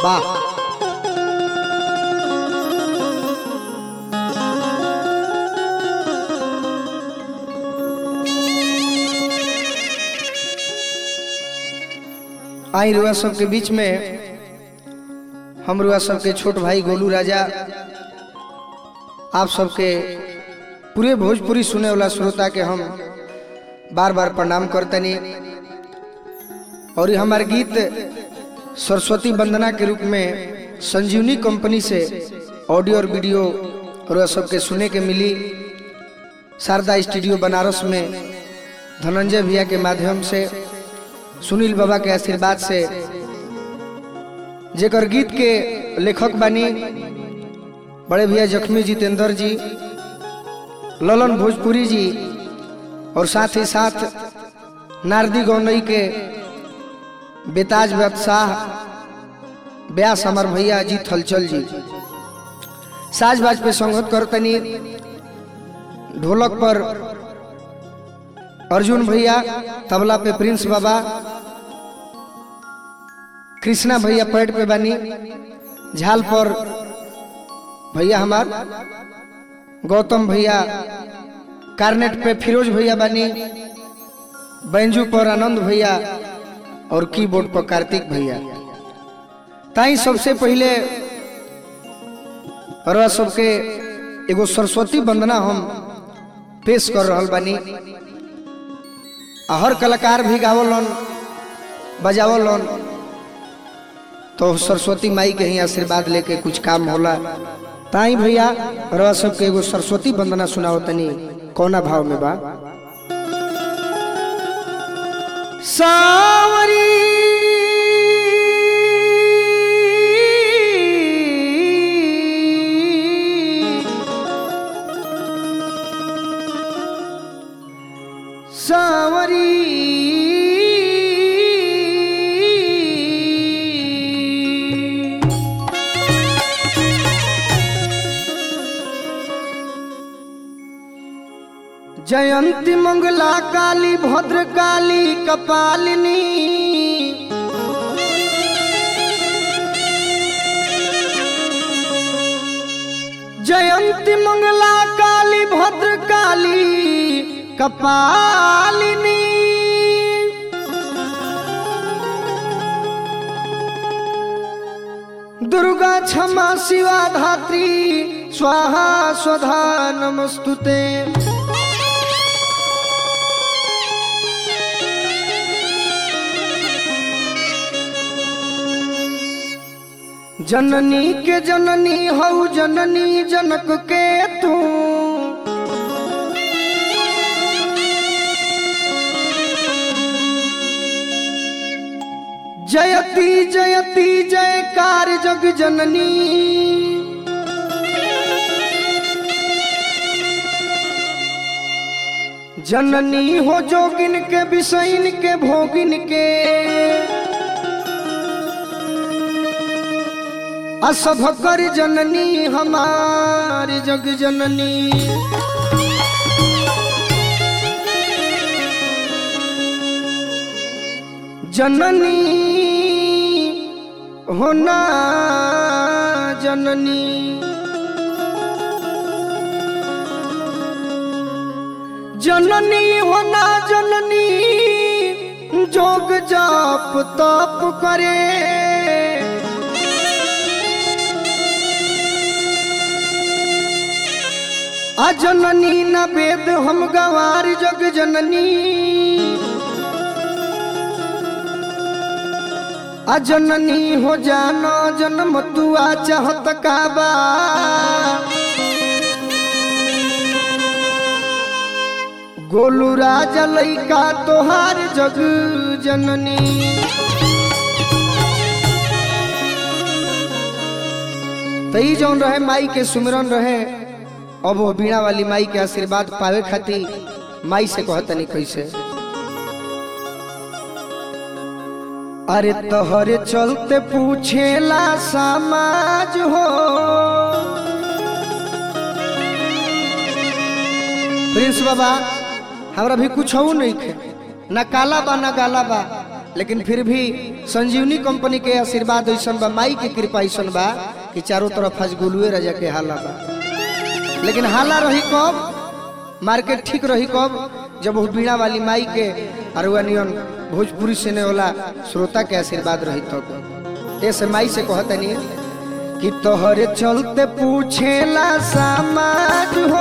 वाह। आई रुआ सबके बीच में हम रुआ सबके छोट भाई गोलू राजा आप सबके पूरे भोजपुरी सुने वाला श्रोता के हम बार बार प्रणाम करतनी। और हमारे गीत सरस्वती वंदना के रूप में संजीवनी कंपनी से ऑडियो और वीडियो रुआ सबके सुने के मिली। शारदा स्टूडियो बनारस में धनंजय भैया के माध्यम से, सुनील बाबा के आशीर्वाद से, जेकर गीत के लेखक बानी बड़े भैया जख्मी जितेंद्र जी, ललन भोजपुरी जी, और साथ ही साथ नारदी गौनई के बेताज बादशाह ब्यास अमर भैया जी थलचल जी। साज बाज पे संगत करतनी, ढोलक पर अर्जुन भैया, तबला पे प्रिंस बाबा, कृष्णा भैया पैड पे बानी, झाल पर भैया हमार गौतम भैया, कार्नेट पे फिरोज भैया बानी, बैंजू पर आनंद भैया और कीबोर्ड पर कार्तिक भैया। ताई सबसे पहले रह सबके एगो सरस्वती वंदना हम पेश कर रहल बानी। हर कलाकार भी गावलन बजावलन, तो सरस्वती माई के ही आशीर्वाद लेके कुछ काम होला। ताई भैया रह सबके एगो सरस्वती वंदना सुनाओ तनी, कौना भाव में बा। सावरी सावरी जयंती मंगला काली भद्र काली कपालिनी, जयंती मंगला काली भद्र काली कपालिनी, दुर्गा क्षमा शिवा धात्री स्वाहा स्वधा नमस्तुते। जननी के जननी हऊ जननी जनक के तू, जयती जयती जयकार जग जननी, जननी हो जोगिन के विषयन के भोगिन के, असभ कर जननी हमारी जग जननी। जननी होना जननी, जननी होना जननी, जोग जाप तप करे, अजननी न वेद हम गवार जग जननी, अजननी हो जानो जन्म तुआ चाहत काबा, गोलू राजा लइका तोहार जग जननी। तई जौन रहे माई के सुमिरन रहे, अब वो बीणा वाली माई के आशीर्वाद पावे खातिर माई से कहतनी कैसे। अरे तोहरे चलते पूछेला समाज हो, प्रिंस बाबा हमरा भी कुछ हो नहीं खे, ना काला बा ना गाला बा, लेकिन फिर भी संजीवनी कंपनी के आशीर्वाद ऐसा बा, माई की कृपा ऐसा बा कि चारों तरफ आज गुलुए राजा के हाला बा। लेकिन हाला रही कब, मार्केट ठीक रही कब, जब वो बीणा वाली माई के अरुआनियन भोजपुरी सुने वाला श्रोता के आशीर्वाद रही तब। ऐसे माई से कहता नहीं कि तोहरे चलते पूछेला समाज हो,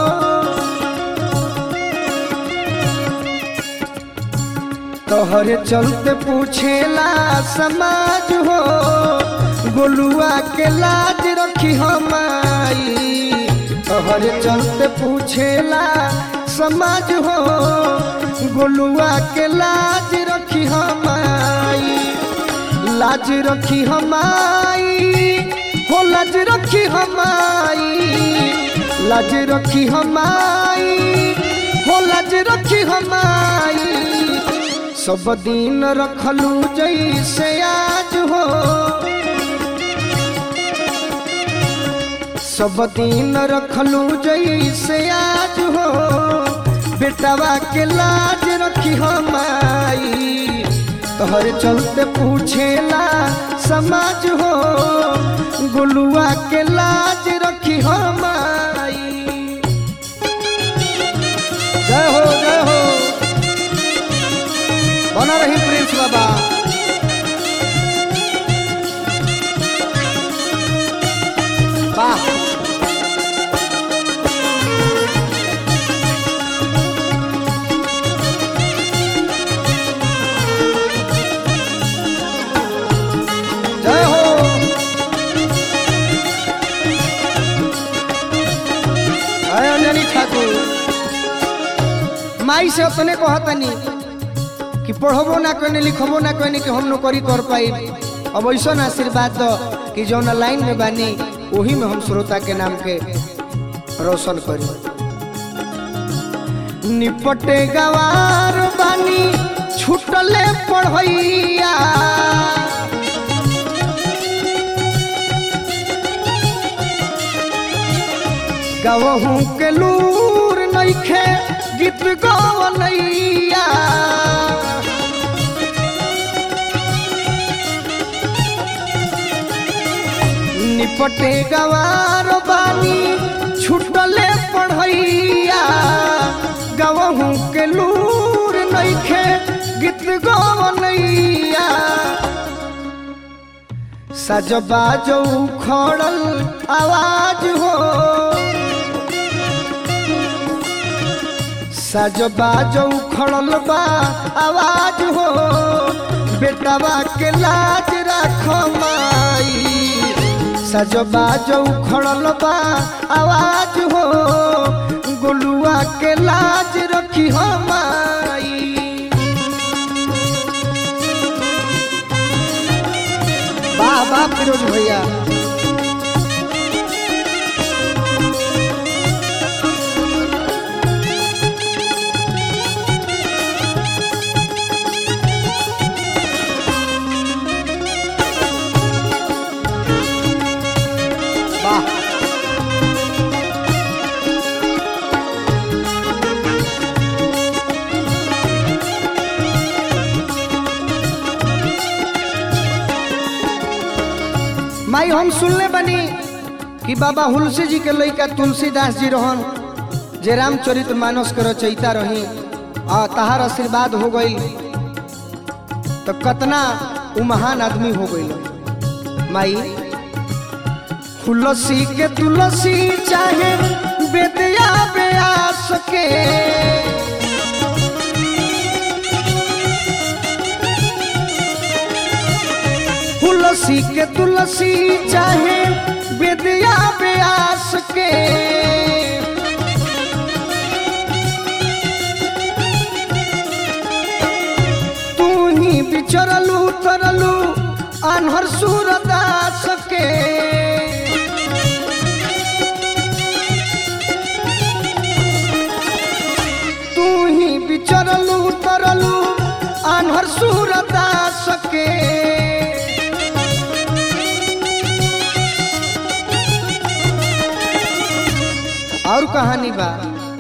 तोहरे चलते पूछेला समाज हो, गोलुआ के लाज रखी हमाई। तोहरे चलते पूछेला समाज हो, गोलुआ के लाज रखी हमाई। लाज रखी हमाई हो, लाज रखी हमाई, लाज रखी हमाई हो, लाज रखी हमाई। सब दिन रखलू जैसे आज हो, सब दिन रखलू जैसे आज हो, बेटवा के लाज रखी हमाई। तोहरे चलते पूछेला समाज हो, गुलुआ के लाज रखी हमाई। जय हो जय हो, बना रही प्रिंस बाबा। वाह जय हो। अंजनी ठाकुर माई से अपने कहतनी कि पढ़बो ना कहने लिखबो ना कहने कि हम नौकरी कर पाई। अब ऐसा आशीर्वाद दो कि जौन लाइन में बानी वही में हम श्रोता के नाम के रोशन करी। निपटे गवार बानी छुटले पढ़ैया, गवहू के लूर नइखे गीत गवनैया। निपटे गवार बानी छुटले पढ़ैया, गवहू के लूर नइखे गीत गवनैया। सजबा जो खड़ल आवाज हो, सजबा जो खड़ल बा आवाज हो, बेटवा के लाज रख माई। सजबा जो खड़ल बा आवाज हो, गुलुआ के लाज रखी हमाई। वाह वाह फिरोज भैया। माई हम सुनले बनी कि बाबा हुलसी जी के लइका तुलसीदास जी रहन, जे रामचरित मानस के रचयिता रही, आ तहार आशीर्वाद हो गई तो कतना उ महान आदमी हो गई। माई हुलसी के तुलसी चाहे बेदिया ब्यास के, तुलसी के तुलसी चाहे विद्या व्यास के, तू ही बिचरलू तरलू अनहर सूरदास के। तू ही बिचरलू तरलू अनहर सूरदास के। और कहानी बा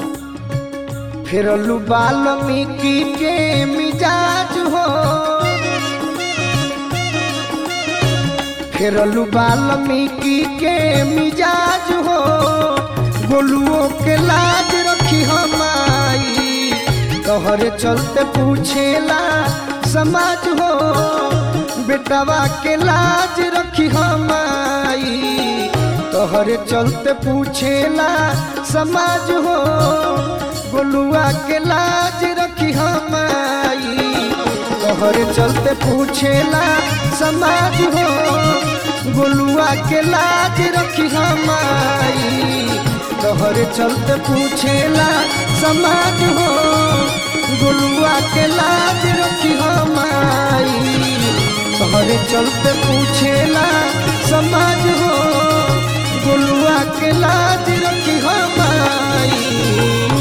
फिर वाल्मीकि के मिजाज हो, फेरलू वाल्मीकि के मिजाज हो गोलुओं के लाज रखी हमाई तोहरे चलते पूछेला समाज हो बेटवा के लाज रखी हमाई तोहरे चलते पूछेला समाज हो गोलुआ के लाज रखी हमाई तोहरे चलते पूछेला समाज हो गोलुआ के लाज रखी हमाई तोहरे चलते पूछेला समाज हो गोलुआ के लाज रखी हमाई तोहरे चलते पूछेला समाज हो गोलुआ के लाज रखी हमाई।